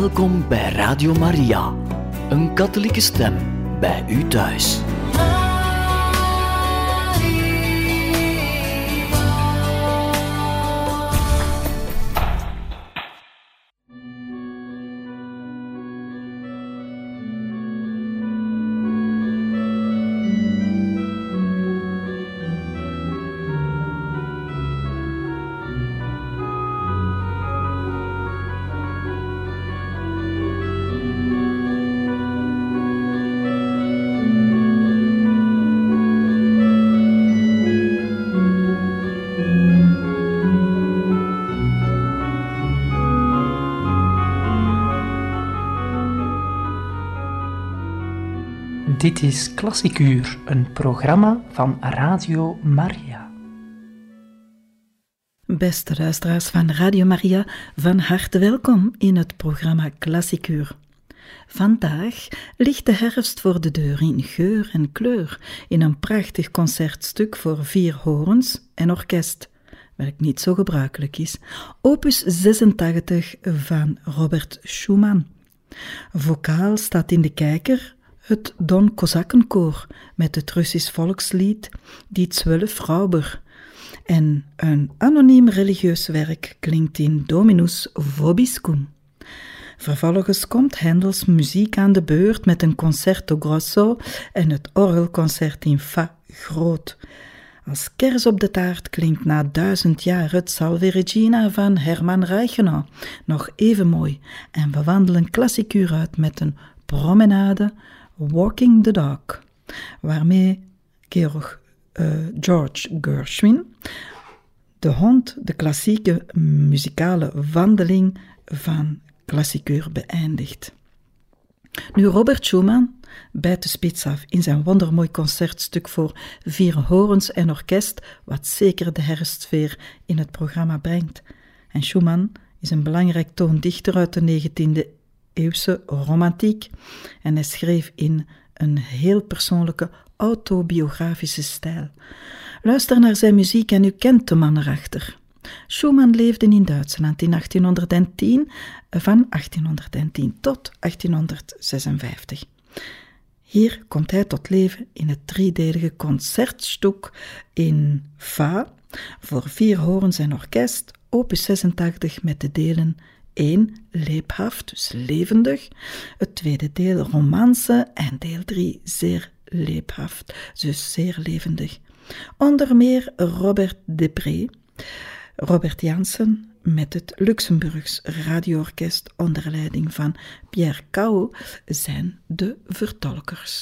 Welkom bij Radio Maria, een katholieke stem bij u thuis. Dit is Klassiek Uur, een programma van Radio Maria. Beste luisteraars van Radio Maria, van harte welkom in het programma Klassiek Uur. Vandaag ligt de herfst voor de deur in geur en kleur, in een prachtig concertstuk voor 4 horens en orkest, welk niet zo gebruikelijk is, opus 86 van Robert Schumann. Vocaal staat in de kijker het Don Kozakkenkoor met het Russisch volkslied Die 12 Rauber. En een anoniem religieus werk klinkt in Dominus Vobiscum. Vervolgens komt Hendels muziek aan de beurt met een concerto grosso en het orgelconcert in fa groot. Als kers op de taart klinkt na 1000 jaar het Salve Regina van Hermann Reichenau nog even mooi en we wandelen klassiek uur uit met een promenade Walking the Dog, waarmee George Gershwin de hond de klassieke muzikale wandeling van klassiek uur beëindigt. Nu Robert Schumann bijt de spits af in zijn wondermooi concertstuk voor 4 horens en orkest, wat zeker de herfstsfeer in het programma brengt. En Schumann is een belangrijk toondichter uit de 19e eeuwse romantiek en hij schreef in een heel persoonlijke autobiografische stijl. Luister naar zijn muziek en u kent de man erachter. Schumann leefde in Duitsland in 1810, van 1810 tot 1856. Hier komt hij tot leven in het 3-delige concertstuk in fa voor 4 horens en orkest, opus 86 met de delen 1, lebhaft, dus levendig, het tweede deel, romance, en deel 3, zeer lebhaft, dus zeer levendig. Onder meer Robert Depré, Robert Janssen met het Luxemburgs radioorkest onder leiding van Pierre Cao zijn de vertolkers.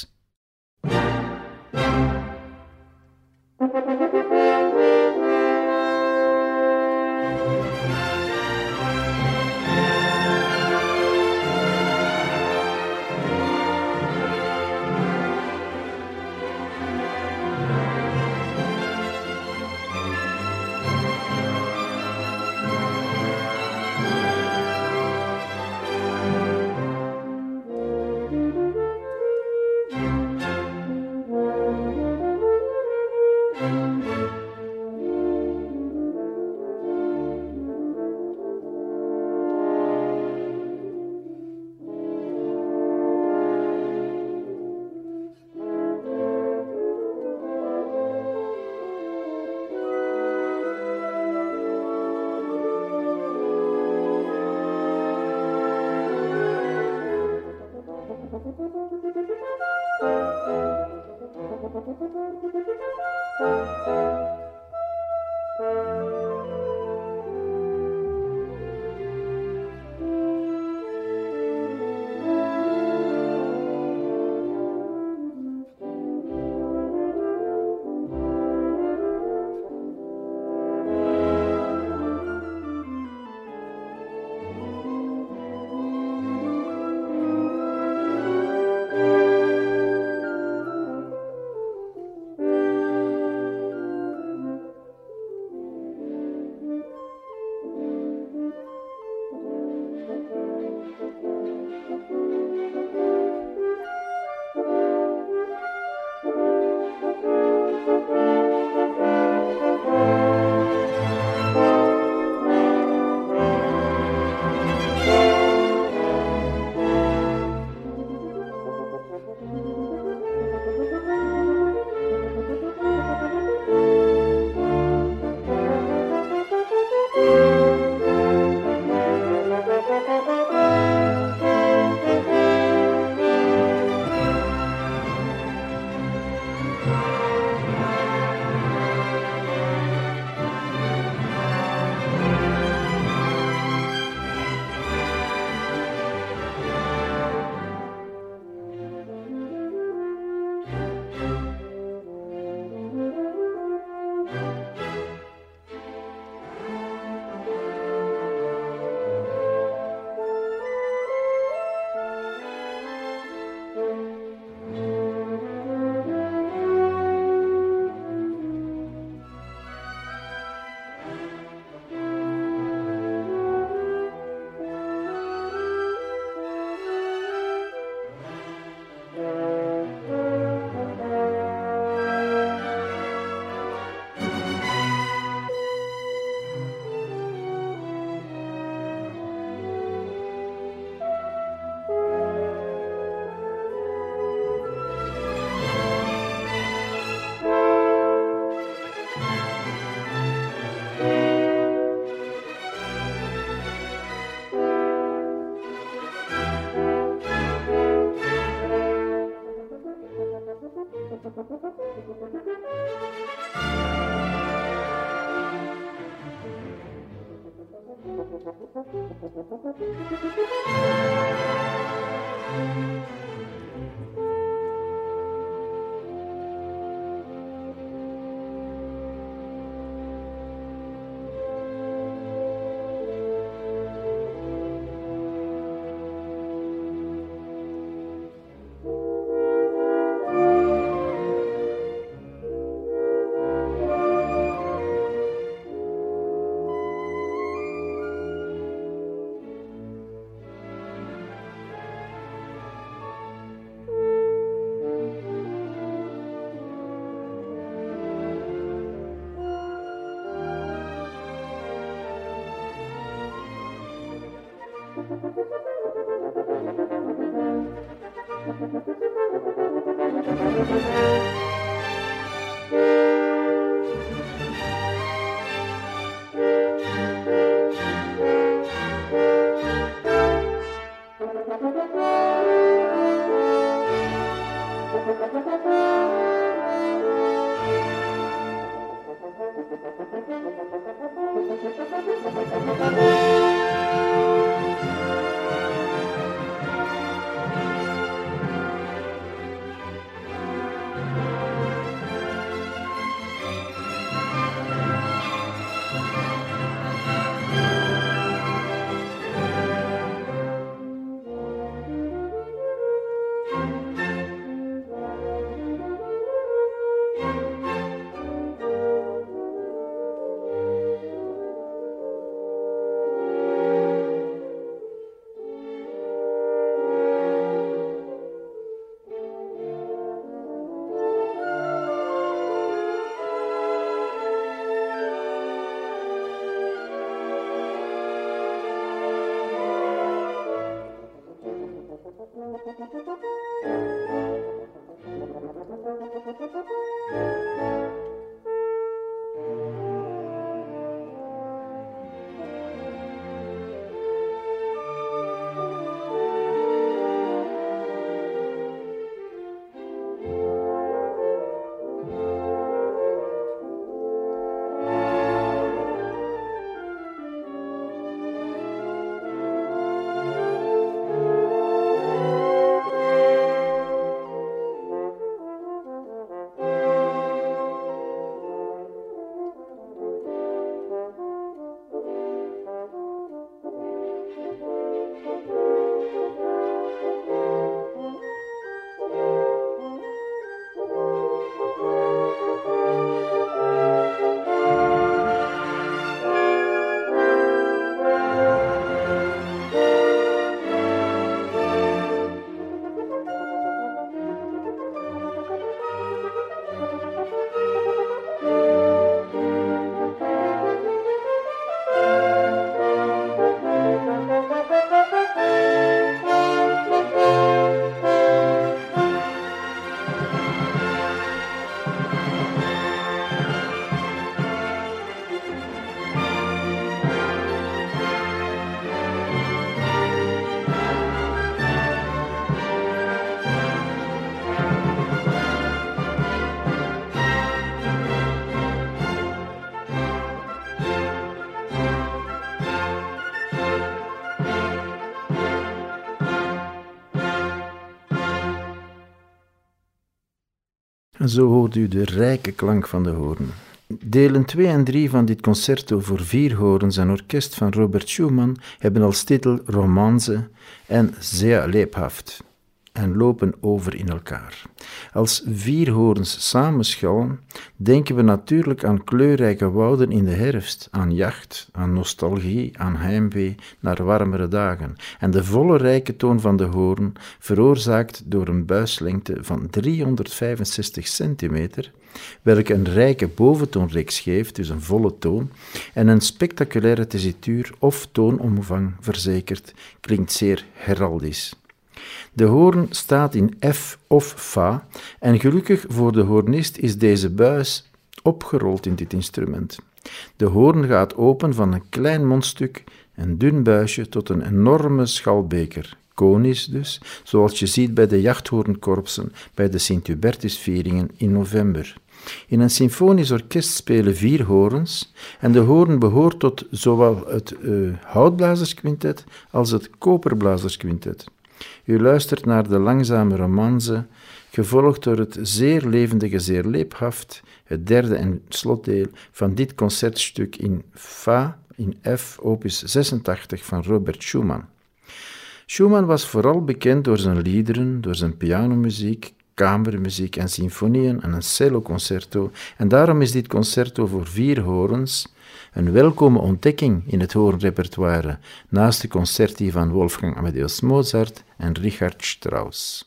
En zo hoort u de rijke klank van de hoorn. Delen 2 en 3 van dit concerto voor 4 hoorns en orkest van Robert Schumann hebben als titel Romanze en Sehr lebhaft en lopen over in elkaar. Als 4 hoorns samenschallen, denken we natuurlijk aan kleurrijke wouden in de herfst, aan jacht, aan nostalgie, aan heimwee naar warmere dagen. En de volle rijke toon van de hoorn, veroorzaakt door een buislengte van 365 centimeter, welke een rijke boventoonreeks geeft, dus een volle toon, en een spectaculaire tessituur of toonomvang verzekert, klinkt zeer heraldisch. De hoorn staat in F of Fa en gelukkig voor de hoornist is deze buis opgerold in dit instrument. De hoorn gaat open van een klein mondstuk, een dun buisje, tot een enorme schalbeker, conisch dus, zoals je ziet bij de jachthoornkorpsen bij de Sint-Hubertusvieringen in november. In een symfonisch orkest spelen 4 hoorns en de hoorn behoort tot zowel het houtblazersquintet als het koperblazersquintet. U luistert naar de langzame romanze, gevolgd door het zeer levendige, zeer lebhaft, het derde en slotdeel van dit concertstuk in Fa, in F, opus 86 van Robert Schumann. Schumann was vooral bekend door zijn liederen, door zijn pianomuziek, kamermuziek en symfonieën en een celloconcerto, en daarom is dit concerto voor 4 hoorns een welkome ontdekking in het hoornrepertoire, naast de concerti van Wolfgang Amadeus Mozart en Richard Strauss.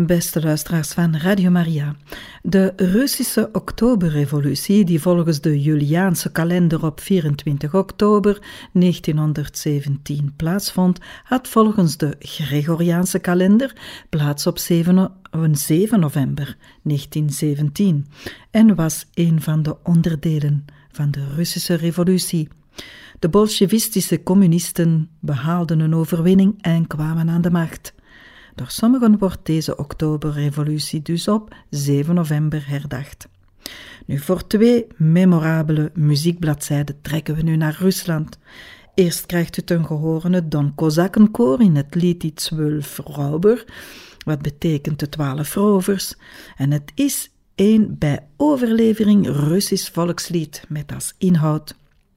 beste luisteraars van Radio Maria. De Russische Oktoberrevolutie, die volgens de Juliaanse kalender op 24 oktober 1917 plaatsvond, had volgens de Gregoriaanse kalender plaats op 7 november 1917 en was een van de onderdelen van de Russische revolutie. De bolsjewistische communisten behaalden een overwinning en kwamen aan de macht. Door sommigen wordt deze oktoberrevolutie dus op 7 november herdacht. Nu, voor 2 memorabele muziekbladzijden trekken we nu naar Rusland. Eerst krijgt u ten gehore het Don Kozakkenkoor in het lied Die 12 Räuber, wat betekent de 12 rovers. En het is een bij overlevering Russisch volkslied met als inhoud: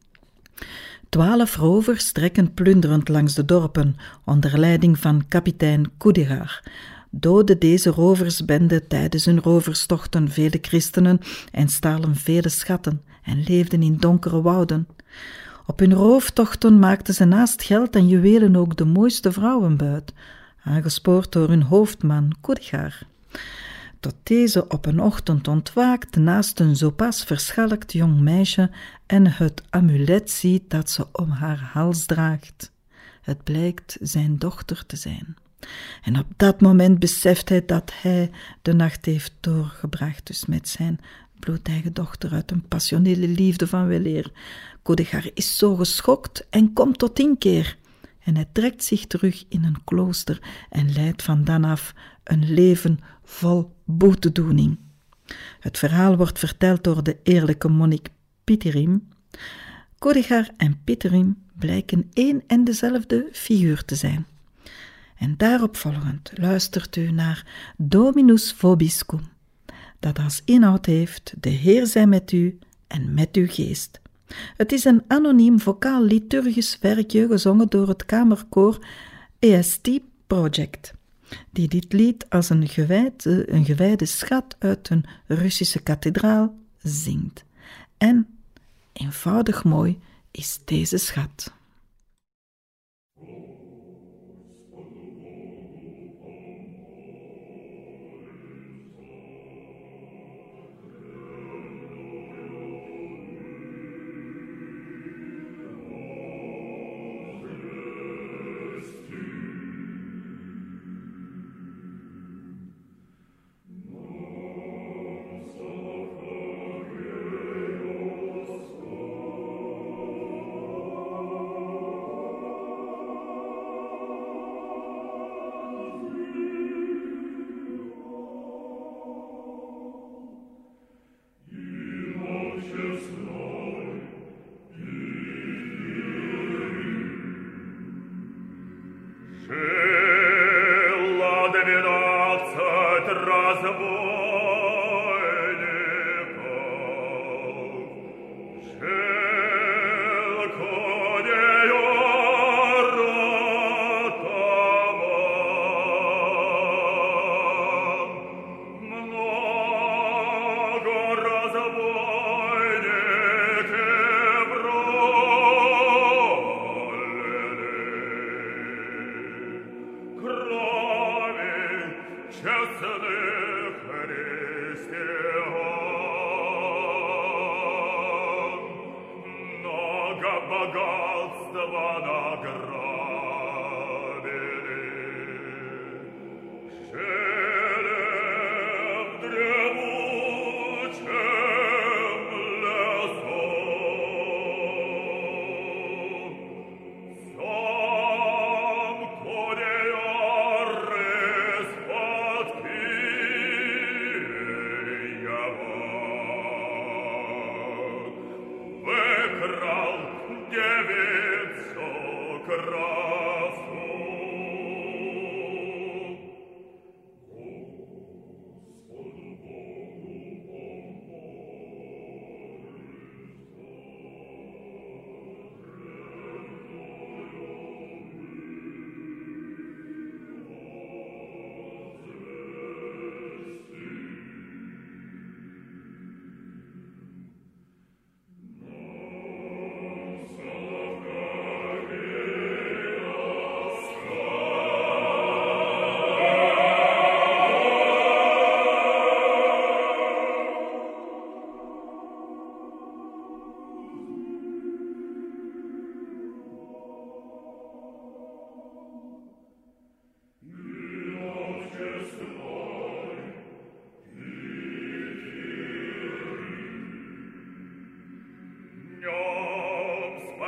12 rovers trekken plunderend langs de dorpen onder leiding van kapitein Kudigar. Doodde deze roversbende tijdens hun roverstochten vele christenen en stalen vele schatten en leefden in donkere wouden. Op hun rooftochten maakten ze naast geld en juwelen ook de mooiste vrouwen buit, aangespoord door hun hoofdman Kudigar. Tot deze op een ochtend ontwaakt naast een zo pas verschalkt jong meisje en het amulet ziet dat ze om haar hals draagt. Het blijkt zijn dochter te zijn. En op dat moment beseft hij dat hij de nacht heeft doorgebracht, dus met zijn bloedeigen dochter uit een passionele liefde van weleer. Kudigar is zo geschokt en komt tot inkeer. En hij trekt zich terug in een klooster en leidt van dan af een leven vol boetedoening. Het verhaal wordt verteld door de eerlijke monnik Pitirim. Kudigar en Pitirim blijken één en dezelfde figuur te zijn. En daarop volgend luistert u naar Dominus Vobiscum, dat als inhoud heeft: de Heer zij met u en met uw geest. Het is een anoniem vocaal liturgisch werkje gezongen door het kamerkoor EST Project, die dit lied als een gewijde schat uit een Russische kathedraal zingt. En eenvoudig mooi is deze schat.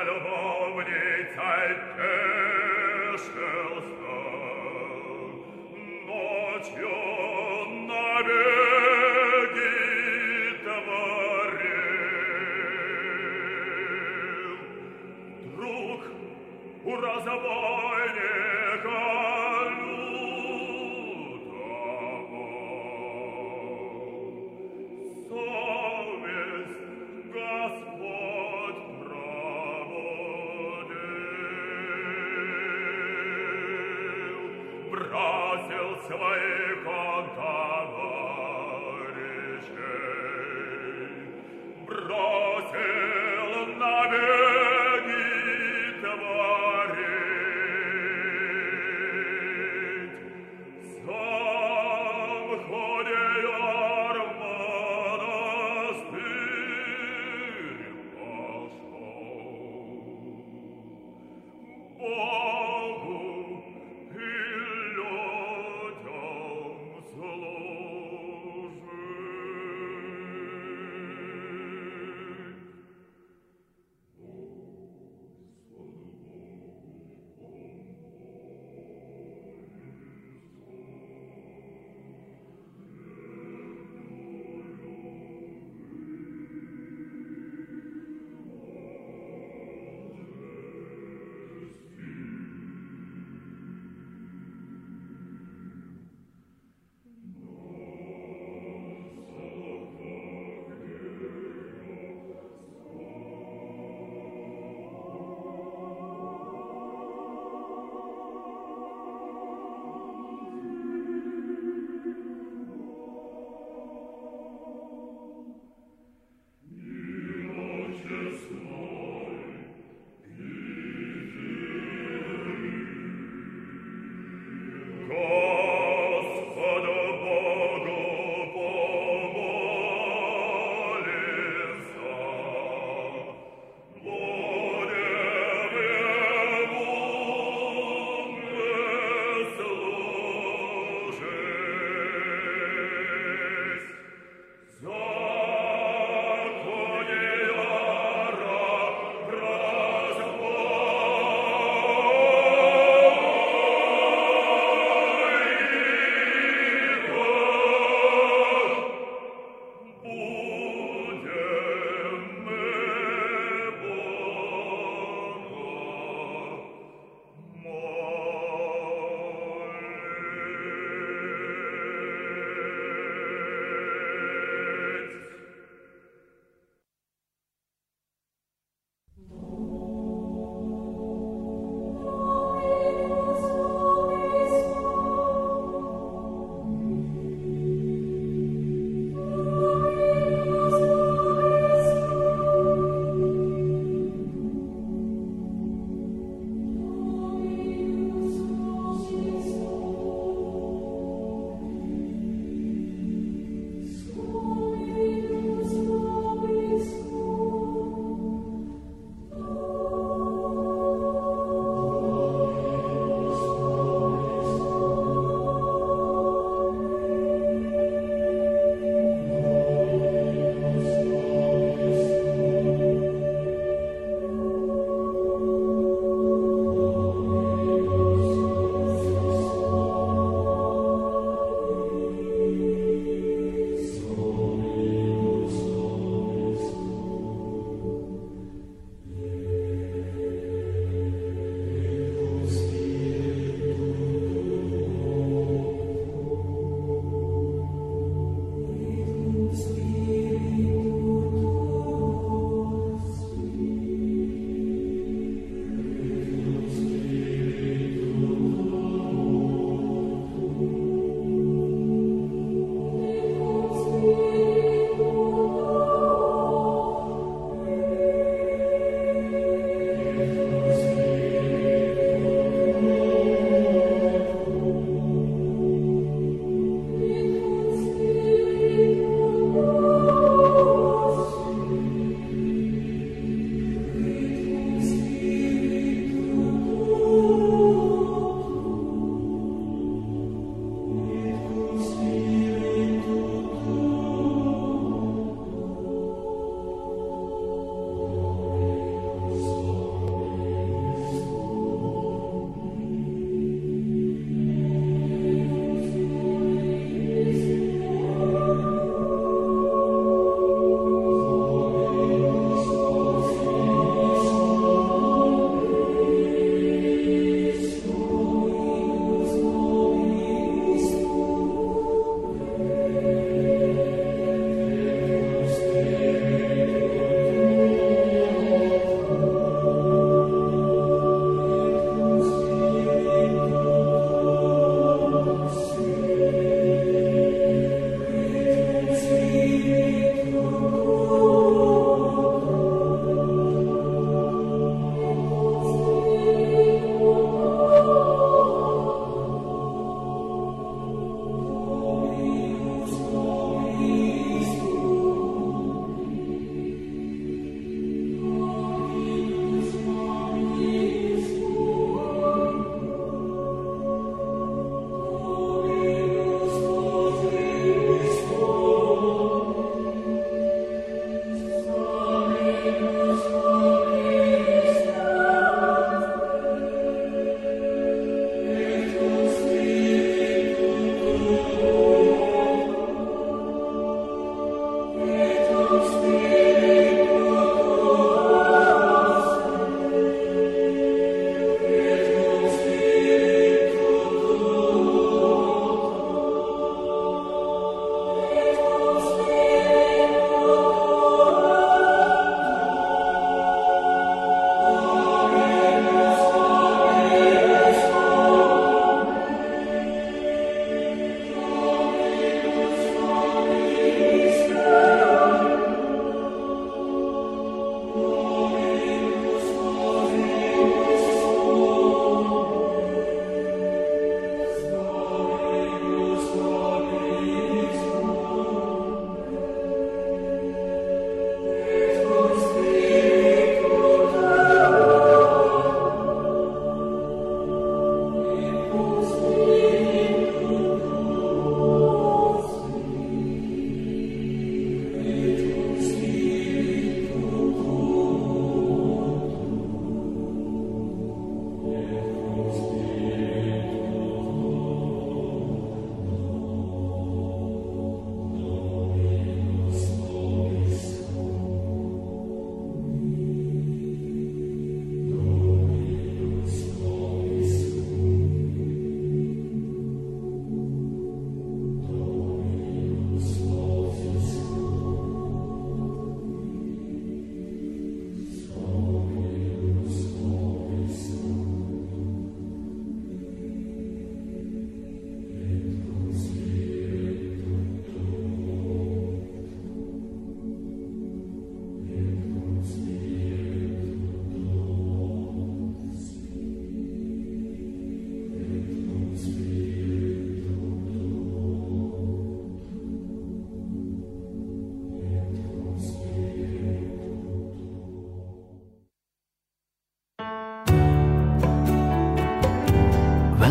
Solo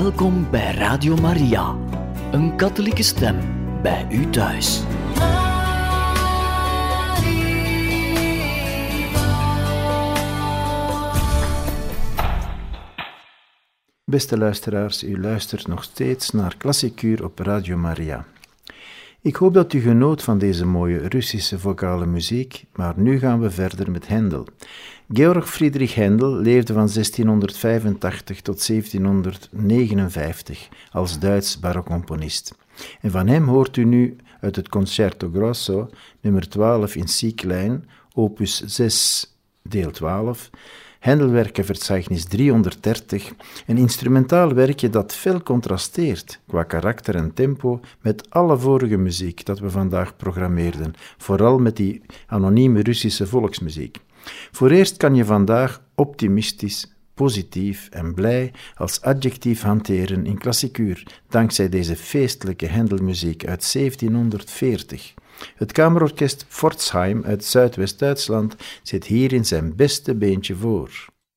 Welkom bij Radio Maria, een katholieke stem bij u thuis. Beste luisteraars, u luistert nog steeds naar Klassiek Uur op Radio Maria. Ik hoop dat u genoot van deze mooie Russische vocale muziek, maar nu gaan we verder met Händel. Georg Friedrich Händel leefde van 1685 tot 1759 als Duits barokcomponist. En van hem hoort u nu uit het Concerto Grosso, nummer 12 in C-klein, opus 6, deel 12, Händelwerkenverzeichnis 330, een instrumentaal werkje dat fel contrasteert qua karakter en tempo met alle vorige muziek dat we vandaag programmeerden, vooral met die anonieme Russische volksmuziek. Voor eerst kan je vandaag optimistisch, positief en blij als adjectief hanteren in klassiek uur, dankzij deze feestelijke Händelmuziek uit 1740. Het kamerorkest Pforzheim uit Zuidwest-Duitsland zit hierin zijn beste beentje voor.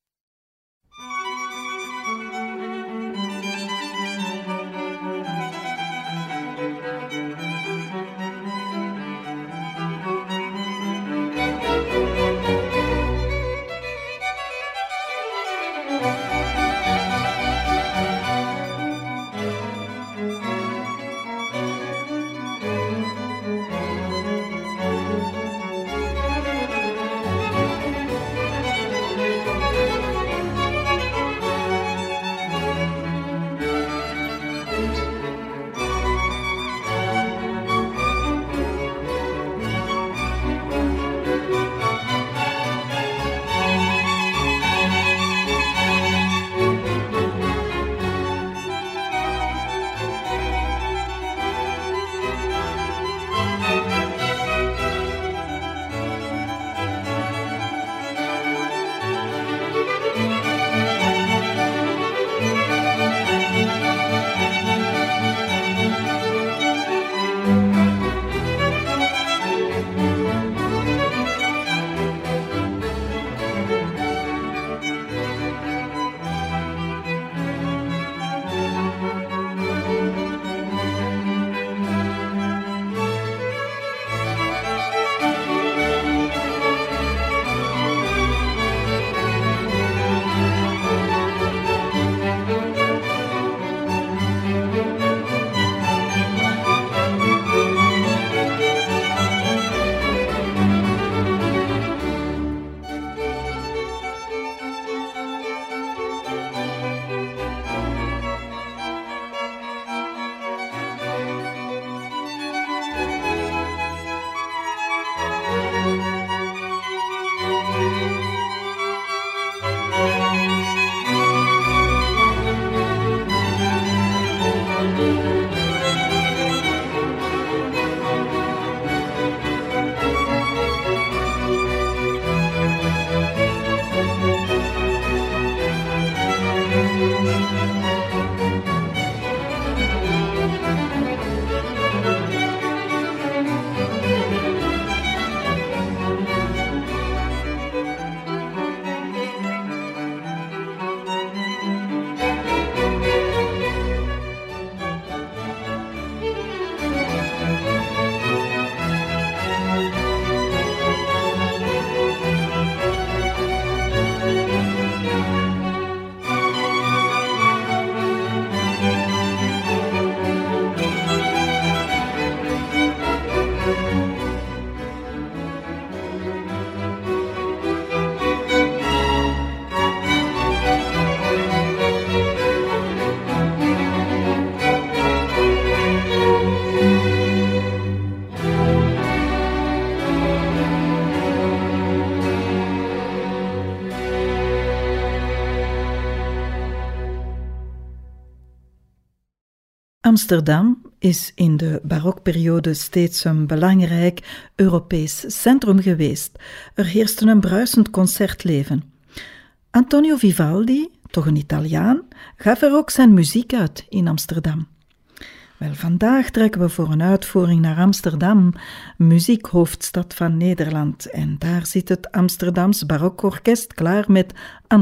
Amsterdam is in de barokperiode steeds een belangrijk Europees centrum geweest. Er heerste een bruisend concertleven. Antonio Vivaldi, toch een Italiaan, gaf er ook zijn muziek uit in Amsterdam. Wel, vandaag trekken we voor een uitvoering naar Amsterdam, muziekhoofdstad van Nederland. En daar zit het Amsterdams Barokorkest klaar met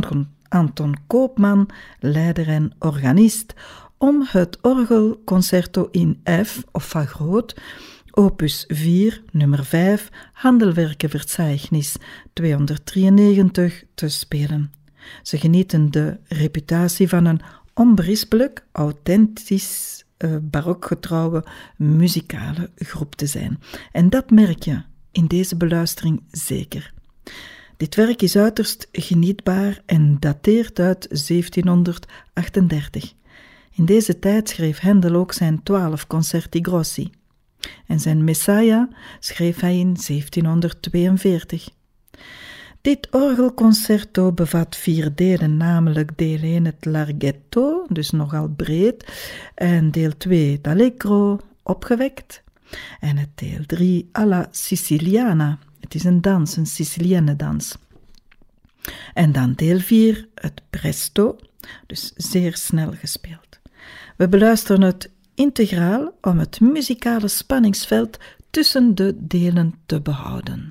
Anton Koopman, leider en organist, om het orgelconcerto in F, of van groot, opus 4, nummer 5, Handelwerkenverzeichnis 293 te spelen. Ze genieten de reputatie van een onberispelijk, authentisch, barokgetrouwe muzikale groep te zijn. En dat merk je in deze beluistering zeker. Dit werk is uiterst genietbaar en dateert uit 1738. In deze tijd schreef Händel ook zijn 12 concerti grossi. En zijn Messiah schreef hij in 1742. Dit orgelconcerto bevat 4 delen, namelijk deel 1 het larghetto, dus nogal breed, en deel 2 het allegro, opgewekt, en het deel 3 alla Siciliana. Het is een dans, een Sicilienne dans. En dan deel 4, het presto, dus zeer snel gespeeld. We beluisteren het integraal om het muzikale spanningsveld tussen de delen te behouden.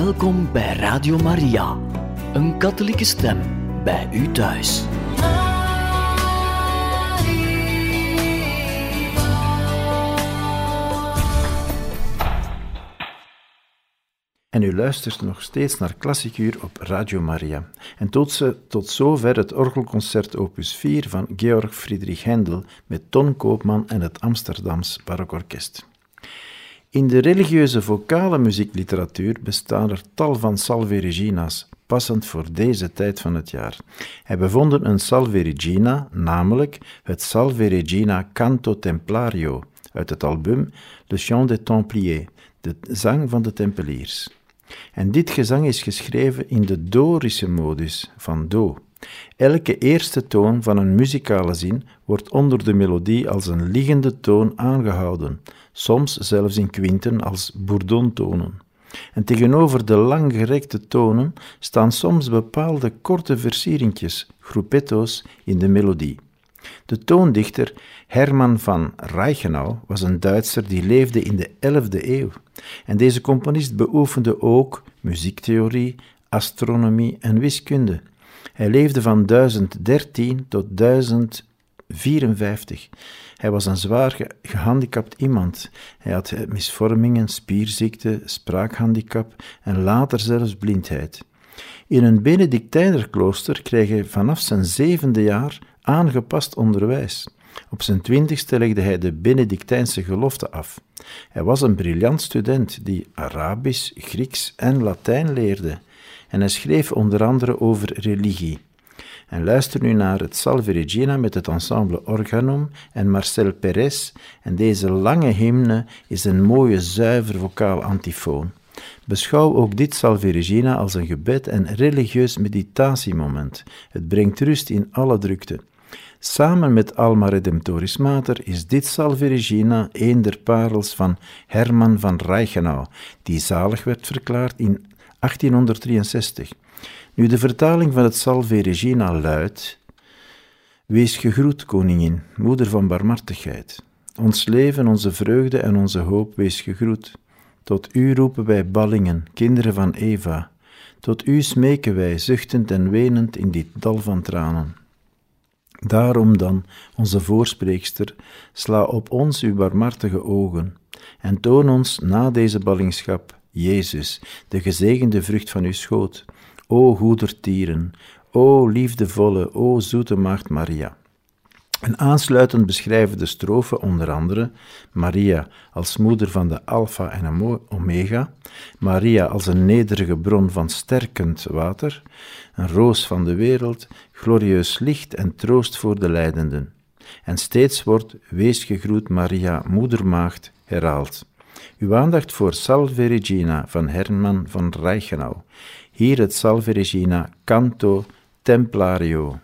Welkom bij Radio Maria, een katholieke stem bij u thuis. En u luistert nog steeds naar Klassiek Uur op Radio Maria. En tot zover het orgelconcert opus 4 van Georg Friedrich Händel met Ton Koopman en het Amsterdams Barokorkest. In de religieuze vocale muziekliteratuur bestaan er tal van Salve Regina's, passend voor deze tijd van het jaar. Hij bevonden een Salve Regina, namelijk het Salve Regina Canto Templario, uit het album Le Chant des Templiers, de zang van de Tempeliers. En dit gezang is geschreven in de Dorische modus van Do. Elke eerste toon van een muzikale zin wordt onder de melodie als een liggende toon aangehouden, soms zelfs in kwinten als bourdontonen. En tegenover de langgerekte tonen staan soms bepaalde korte versieringjes, gruppetto's, in de melodie. De toondichter Hermann van Reichenau was een Duitser die leefde in de 11e eeuw. En deze componist beoefende ook muziektheorie, astronomie en wiskunde. Hij leefde van 1013 tot 1054. Hij was een zwaar gehandicapt iemand. Hij had misvormingen, spierziekte, spraakhandicap en later zelfs blindheid. In een Benedictijnerklooster kreeg hij vanaf zijn 7e jaar aangepast onderwijs. Op zijn 20ste legde hij de Benedictijnse gelofte af. Hij was een briljant student die Arabisch, Grieks en Latijn leerde. En hij schreef onder andere over religie. En luister nu naar het Salve Regina met het ensemble Organum en Marcel Perez. En deze lange hymne is een mooie, zuiver vocaal antifoon. Beschouw ook dit Salve Regina als een gebed en religieus meditatiemoment. Het brengt rust in alle drukte. Samen met Alma Redemptoris Mater is dit Salve Regina een der parels van Hermann van Reichenau, die zalig werd verklaard in 1863. Nu, de vertaling van het Salve Regina luidt: Wees gegroet, koningin, moeder van barmhartigheid. Ons leven, onze vreugde en onze hoop, wees gegroet. Tot u roepen wij ballingen, kinderen van Eva. Tot u smeken wij, zuchtend en wenend in dit dal van tranen. Daarom dan, onze voorspreekster, sla op ons uw barmhartige ogen en toon ons na deze ballingschap Jezus, de gezegende vrucht van uw schoot. O goedertieren, o liefdevolle, o zoete maagd Maria. En aansluitend beschrijven de strofen onder andere Maria als moeder van de Alpha en Omega, Maria als een nederige bron van sterkend water, een roos van de wereld, glorieus licht en troost voor de lijdenden. En steeds wordt Wees gegroet Maria, moedermaagd, herhaald. Uw aandacht voor Salve Regina van Hermann van Reichenau. Hier het Salve Regina Canto Templario.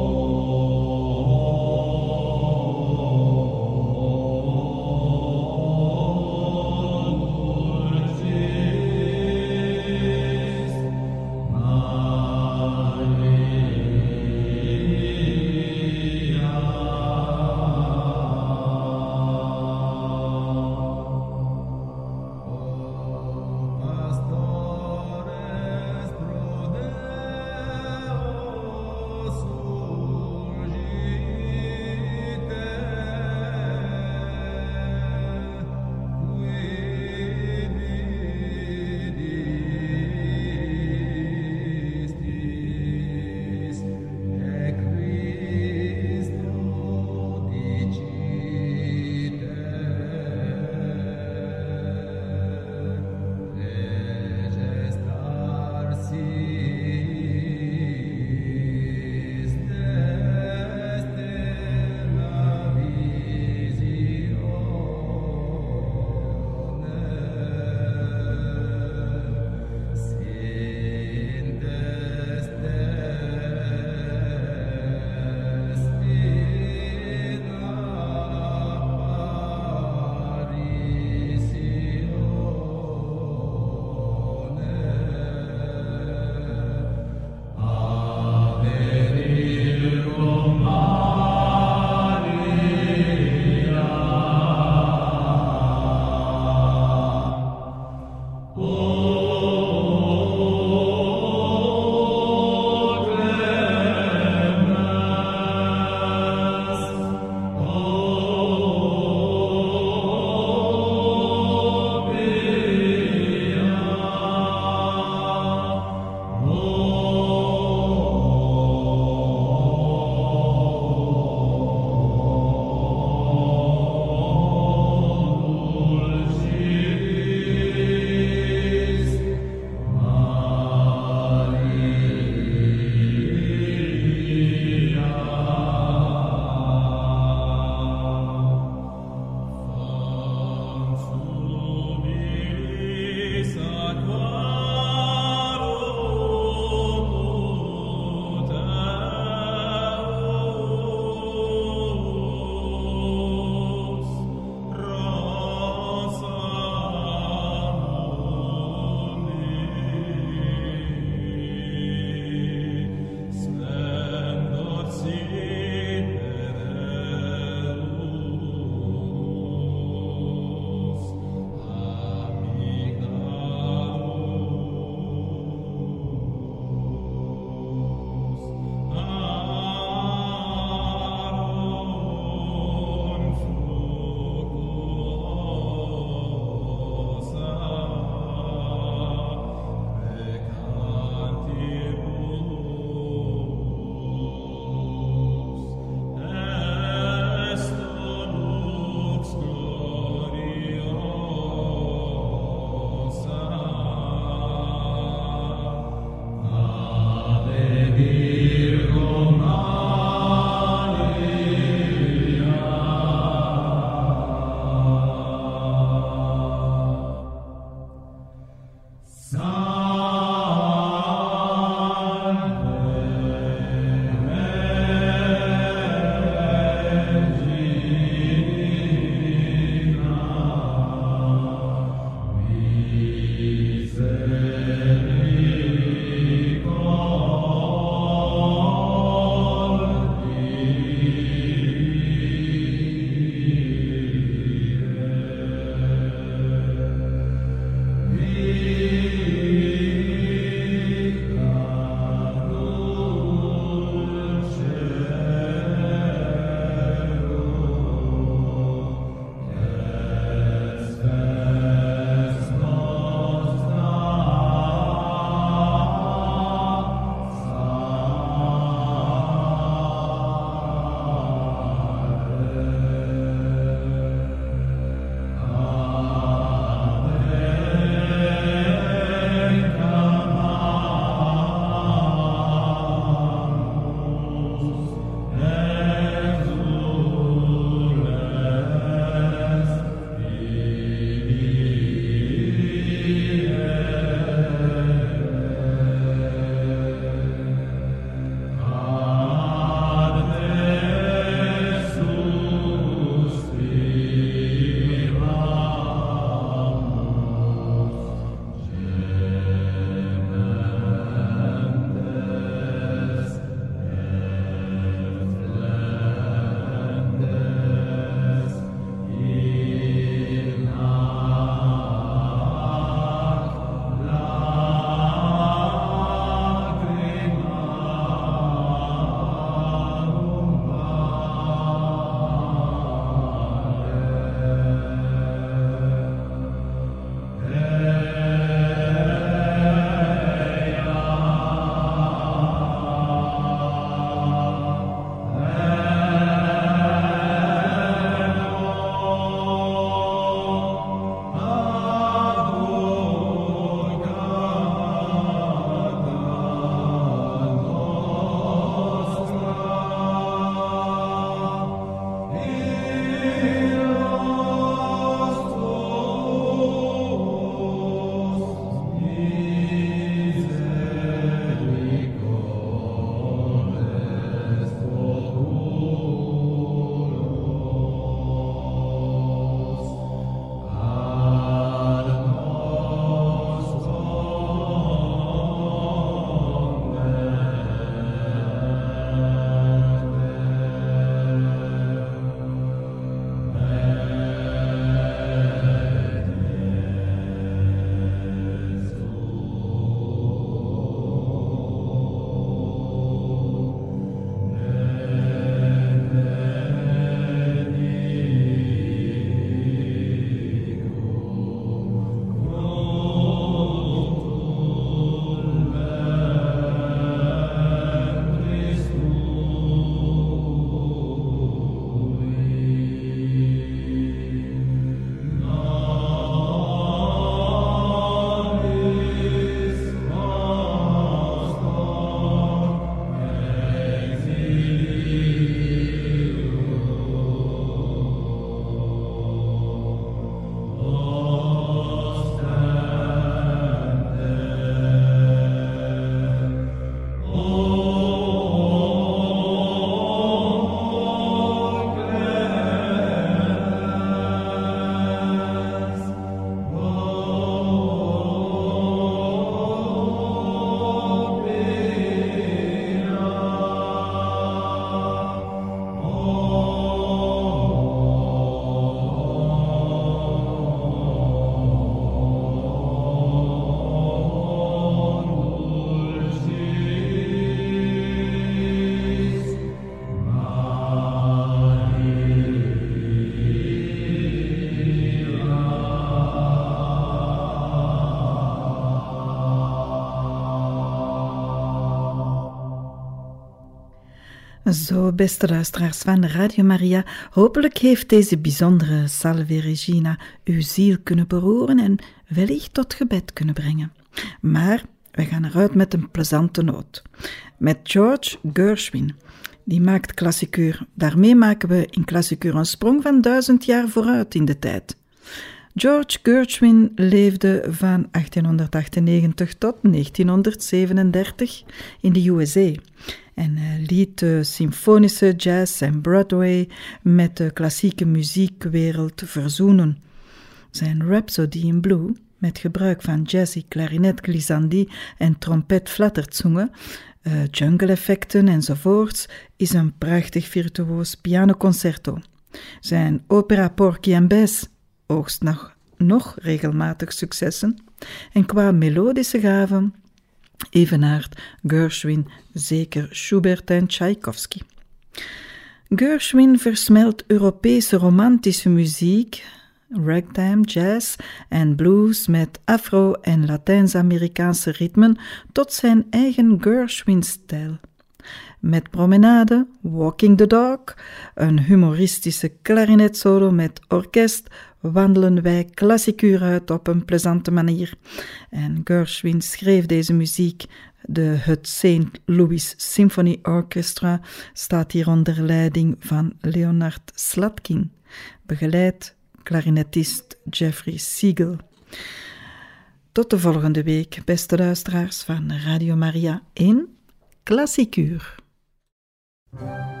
Zo, beste luisteraars van Radio Maria, hopelijk heeft deze bijzondere Salve Regina uw ziel kunnen beroeren en wellicht tot gebed kunnen brengen. Maar we gaan eruit met een plezante noot. Met George Gershwin. Die maakt klassikuur. Daarmee maken we in klassikuur een sprong van 1000 jaar vooruit in de tijd. George Gershwin leefde van 1898 tot 1937 in de USA en liet de symfonische jazz en Broadway met de klassieke muziekwereld verzoenen. Zijn Rhapsody in Blue, met gebruik van jazzy, klarinet, glissandi en trompet flatterzongen, jungle-effecten enzovoorts, is een prachtig virtuoos pianoconcerto. Zijn opera Porgy and Bess oogst nog regelmatig successen en qua melodische gaven evenaart Gershwin zeker Schubert en Tchaikovsky. Gershwin versmelt Europese romantische muziek, ragtime, jazz en blues met Afro- en Latijns-Amerikaanse ritmen tot zijn eigen Gershwin-stijl. Met Promenade, Walking the Dog, een humoristische klarinetsolo met orkest, wandelen wij klassikuur uit op een plezante manier. En Gershwin schreef deze muziek. Het St. Louis Symphony Orchestra staat hier onder leiding van Leonard Slatkin, begeleid klarinetist Jeffrey Siegel. Tot de volgende week, beste luisteraars van Radio Maria in Klassikuur.